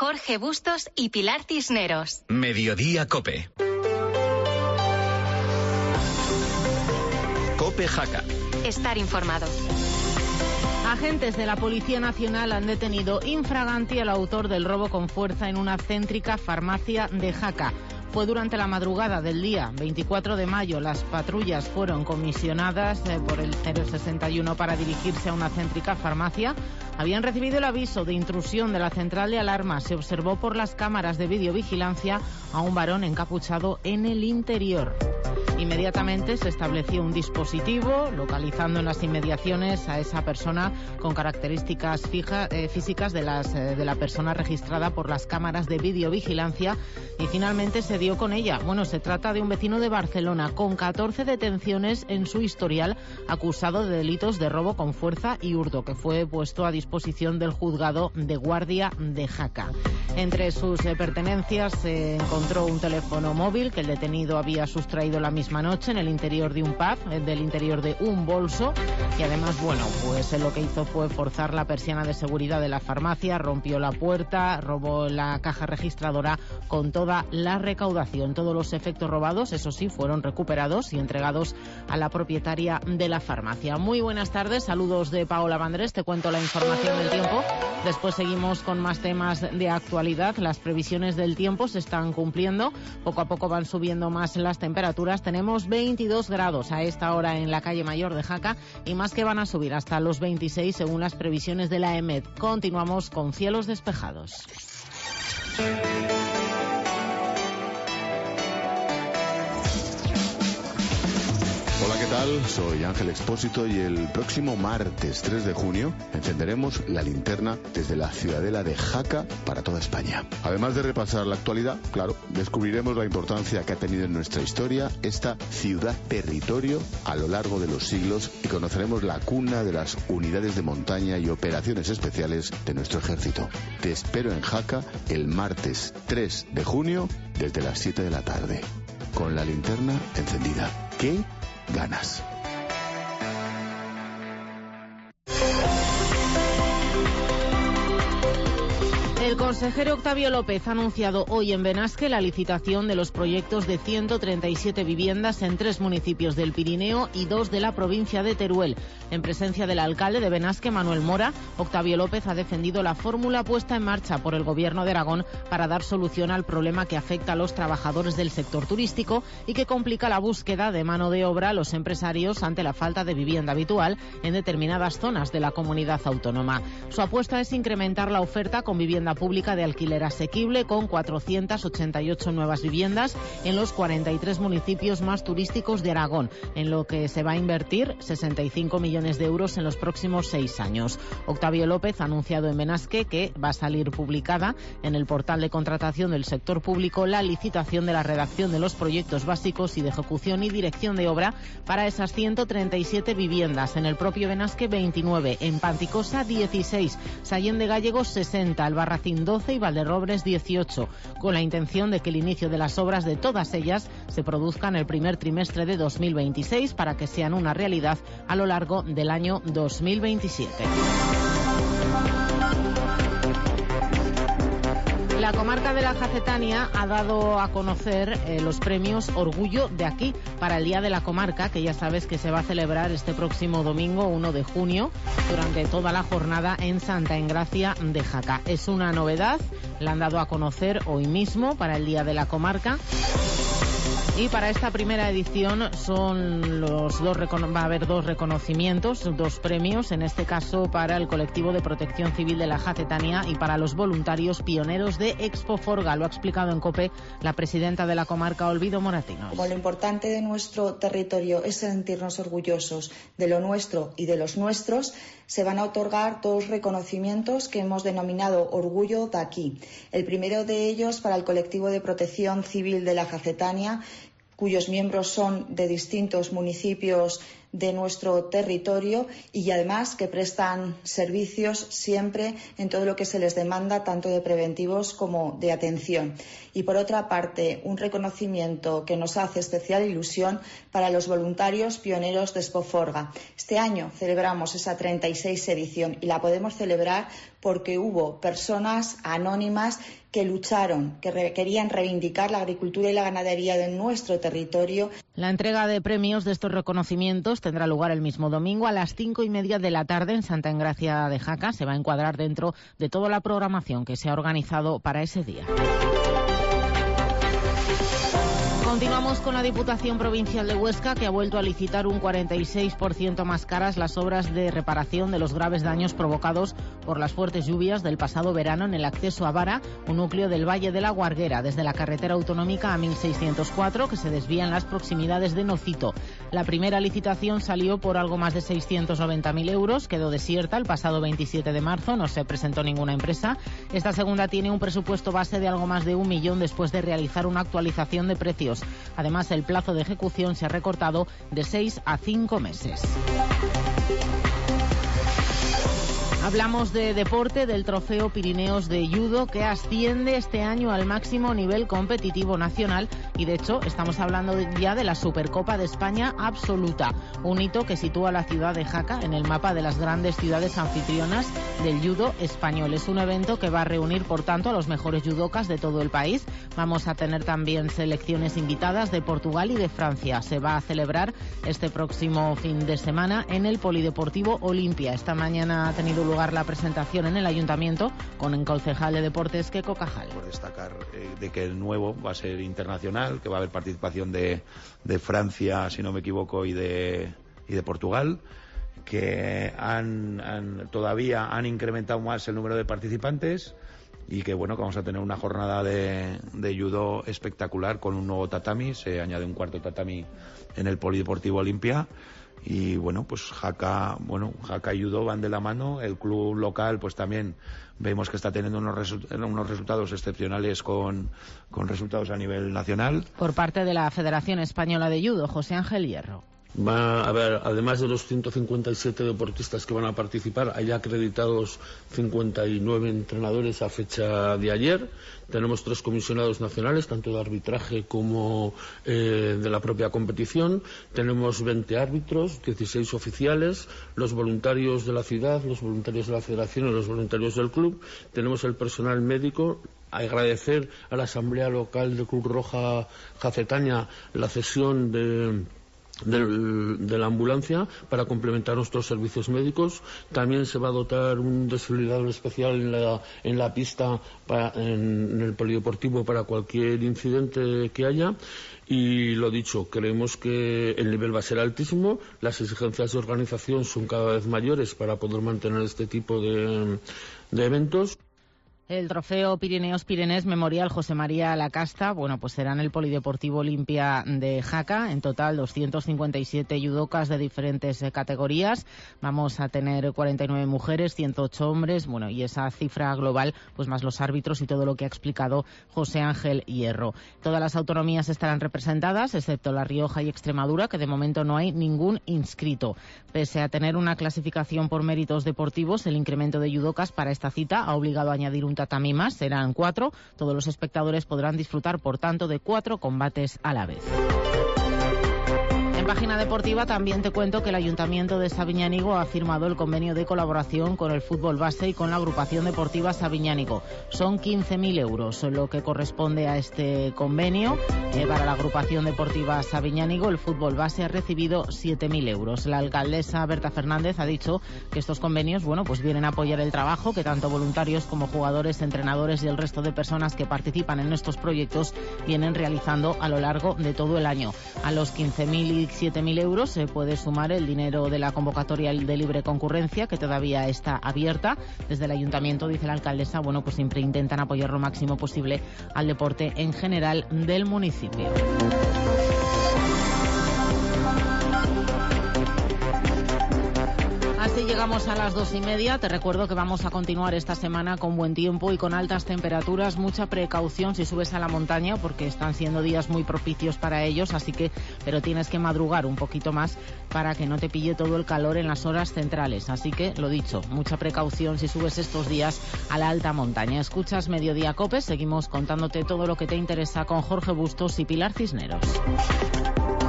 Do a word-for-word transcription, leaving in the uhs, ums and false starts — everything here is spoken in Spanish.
Jorge Bustos y Pilar Cisneros. Mediodía COPE. COPE Jaca. Estar informado. Agentes de la Policía Nacional han detenido infraganti al autor del robo con fuerza en una céntrica farmacia de Jaca. Fue durante la madrugada del día veinticuatro de mayo. Las patrullas fueron comisionadas eh, por el cero sesenta y uno para dirigirse a una céntrica farmacia. Habían recibido el aviso de intrusión de la central de alarma. Se observó por las cámaras de videovigilancia a un varón encapuchado en el interior. Inmediatamente se estableció un dispositivo localizando en las inmediaciones a esa persona con características fija, eh, físicas de, las, eh, de la persona registrada por las cámaras de videovigilancia y finalmente se dio con ella. Bueno, se trata de un vecino de Barcelona con catorce detenciones en su historial, acusado de delitos de robo con fuerza y hurto, que fue puesto a disposición del juzgado de guardia de Jaca. Entre sus eh, pertenencias se encontró un teléfono móvil que el detenido había sustraído la misma noche en el interior de un pub, del interior de un bolso, y además, bueno, pues lo que hizo fue forzar la persiana de seguridad de la farmacia, rompió la puerta, robó la caja registradora con toda la recaudación. Todos los efectos robados, eso sí, fueron recuperados y entregados a la propietaria de la farmacia. Muy buenas tardes, saludos de Paola Vandrés, te cuento la información del tiempo. Después seguimos con más temas de actualidad. Las previsiones del tiempo se están cumpliendo, poco a poco van subiendo más las temperaturas. Tenemos veintidós grados a esta hora en la calle Mayor de Jaca y más que van a subir hasta los veintiséis según las previsiones de la EMET. Continuamos con cielos despejados. Hola, ¿qué tal? Soy Ángel Expósito y el próximo martes tres de junio encenderemos la linterna desde la ciudadela de Jaca para toda España. Además de repasar la actualidad, claro, descubriremos la importancia que ha tenido en nuestra historia esta ciudad-territorio a lo largo de los siglos y conoceremos la cuna de las unidades de montaña y operaciones especiales de nuestro ejército. Te espero en Jaca el martes tres de junio desde las siete de la tarde, con la linterna encendida. ¿Qué ganas? El consejero Octavio López ha anunciado hoy en Benasque la licitación de los proyectos de ciento treinta y siete viviendas en tres municipios del Pirineo y dos de la provincia de Teruel. En presencia del alcalde de Benasque, Manuel Mora, Octavio López ha defendido la fórmula puesta en marcha por el Gobierno de Aragón para dar solución al problema que afecta a los trabajadores del sector turístico y que complica la búsqueda de mano de obra a los empresarios ante la falta de vivienda habitual en determinadas zonas de la comunidad autónoma. Su apuesta es incrementar la oferta con vivienda pública de alquiler asequible con cuatrocientas ochenta y ocho nuevas viviendas en los cuarenta y tres municipios más turísticos de Aragón, en lo que se va a invertir sesenta y cinco millones de euros en los próximos seis años. Octavio López ha anunciado en Benasque que va a salir publicada en el portal de contratación del sector público la licitación de la redacción de los proyectos básicos y de ejecución y dirección de obra para esas ciento treinta y siete viviendas. En el propio Benasque veintinueve, en Panticosa dieciséis, Sallén de Gállego sesenta, Albarracín doce y Valderrobres dieciocho, con la intención de que el inicio de las obras de todas ellas se produzca en el primer trimestre de dos mil veintiséis para que sean una realidad a lo largo del año dos mil veintisiete. La comarca de la Jacetania ha dado a conocer eh, los premios Orgullo de Aquí para el Día de la Comarca, que ya sabes que se va a celebrar este próximo domingo uno de junio durante toda la jornada en Santa Engracia de Jaca. Es una novedad, la han dado a conocer hoy mismo para el Día de la Comarca. Y para esta primera edición son los dos va a haber dos reconocimientos, dos premios, en este caso para el colectivo de protección civil de la Jacetania y para los voluntarios pioneros de Expoforga. Lo ha explicado en COPE la presidenta de la comarca, Olvido Moratinos. Como lo importante de nuestro territorio es sentirnos orgullosos de lo nuestro y de los nuestros, se van a otorgar dos reconocimientos que hemos denominado Orgullo de Aquí. El primero de ellos para el colectivo de protección civil de la Jacetania, cuyos miembros son de distintos municipios de nuestro territorio y además que prestan servicios siempre en todo lo que se les demanda, tanto de preventivos como de atención. Y por otra parte, un reconocimiento que nos hace especial ilusión para los voluntarios pioneros de Expoforga. Este año celebramos esa treinta y seis edición y la podemos celebrar porque hubo personas anónimas que lucharon, que re- querían reivindicar la agricultura y la ganadería de nuestro territorio. La entrega de premios de estos reconocimientos tendrá lugar el mismo domingo a las cinco y media de la tarde en Santa Engracia de Jaca. Se va a encuadrar dentro de toda la programación que se ha organizado para ese día. Continuamos con la Diputación Provincial de Huesca, que ha vuelto a licitar un cuarenta y seis por ciento más caras las obras de reparación de los graves daños provocados por las fuertes lluvias del pasado verano en el acceso a Vara, un núcleo del Valle de la Guarguera, desde la carretera autonómica A mil seiscientos cuatro, que se desvía en las proximidades de Nocito. La primera licitación salió por algo más de seiscientos noventa mil euros, quedó desierta el pasado veintisiete de marzo, no se presentó ninguna empresa. Esta segunda tiene un presupuesto base de algo más de un millón después de realizar una actualización de precios. Además, el plazo de ejecución se ha recortado de seis a cinco meses. Hablamos de deporte, del Trofeo Pirineos de Judo, que asciende este año al máximo nivel competitivo nacional y, de hecho, estamos hablando ya de la Supercopa de España absoluta, un hito que sitúa a la ciudad de Jaca en el mapa de las grandes ciudades anfitrionas del judo español. Es un evento que va a reunir, por tanto, a los mejores judocas de todo el país. Vamos a tener también selecciones invitadas de Portugal y de Francia. Se va a celebrar este próximo fin de semana en el Polideportivo Olimpia. Esta mañana ha tenido lugar la presentación en el Ayuntamiento con el concejal de Deportes, Queco Cajal. Por destacar eh, de que el nuevo va a ser internacional, que va a haber participación de, de Francia, si no me equivoco, y de, y de Portugal, que han, han, todavía han incrementado más el número de participantes y que bueno, que vamos a tener una jornada de, de judo espectacular con un nuevo tatami. Se añade un cuarto tatami en el Polideportivo Olimpia. Y bueno, pues Jaca, bueno, Jaca y Judo van de la mano. El club local pues también vemos que está teniendo unos, resu- unos resultados excepcionales con, con resultados a nivel nacional. Por parte de la Federación Española de Judo, José Ángel Hierro. Va a haber, además de los ciento cincuenta y siete deportistas que van a participar, hay acreditados cincuenta y nueve entrenadores a fecha de ayer. Tenemos tres comisionados nacionales, tanto de arbitraje como eh, de la propia competición. Tenemos veinte árbitros, dieciséis oficiales, los voluntarios de la ciudad, los voluntarios de la federación y los voluntarios del club. Tenemos el personal médico. Agradecer a la Asamblea Local de Cruz Roja Jacetaña la cesión de... Del, de la ambulancia para complementar nuestros servicios médicos. También se va a dotar un desfibrilador especial en la, en la pista para, en, en el polideportivo para cualquier incidente que haya. Y lo dicho, creemos que el nivel va a ser altísimo, las exigencias de organización son cada vez mayores para poder mantener este tipo de, de eventos. El trofeo Pirineos Pirenés Memorial José María Lacasta, bueno, pues será en el Polideportivo Olimpia de Jaca. En total, doscientos cincuenta y siete judocas de diferentes eh, categorías. Vamos a tener cuarenta y nueve mujeres, ciento ocho hombres, bueno, y esa cifra global, pues más los árbitros y todo lo que ha explicado José Ángel Hierro. Todas las autonomías estarán representadas, excepto La Rioja y Extremadura, que de momento no hay ningún inscrito. Pese a tener una clasificación por méritos deportivos, el incremento de judocas para esta cita ha obligado a añadir un tatami más, serán cuatro. Todos los espectadores podrán disfrutar, por tanto, de cuatro combates a la vez. En página deportiva también te cuento que el Ayuntamiento de Sabiñánigo ha firmado el convenio de colaboración con el fútbol base y con la agrupación deportiva Sabiñánigo. Son quince mil euros lo que corresponde a este convenio. Eh, para la agrupación deportiva Sabiñánigo, el fútbol base ha recibido siete mil euros. La alcaldesa Berta Fernández ha dicho que estos convenios, bueno, pues vienen a apoyar el trabajo que tanto voluntarios como jugadores, entrenadores y el resto de personas que participan en estos proyectos vienen realizando a lo largo de todo el año. A los quince mil y siete mil euros se puede sumar el dinero de la convocatoria de libre concurrencia, que todavía está abierta. Desde el ayuntamiento, dice la alcaldesa, bueno, pues siempre intentan apoyar lo máximo posible al deporte en general del municipio. Así llegamos a las dos y media. Te recuerdo que vamos a continuar esta semana con buen tiempo y con altas temperaturas. Mucha precaución si subes a la montaña, porque están siendo días muy propicios para ellos, así que, pero tienes que madrugar un poquito más para que no te pille todo el calor en las horas centrales. Así que, lo dicho, mucha precaución si subes estos días a la alta montaña. Escuchas Mediodía Cope, seguimos contándote todo lo que te interesa con Jorge Bustos y Pilar Cisneros.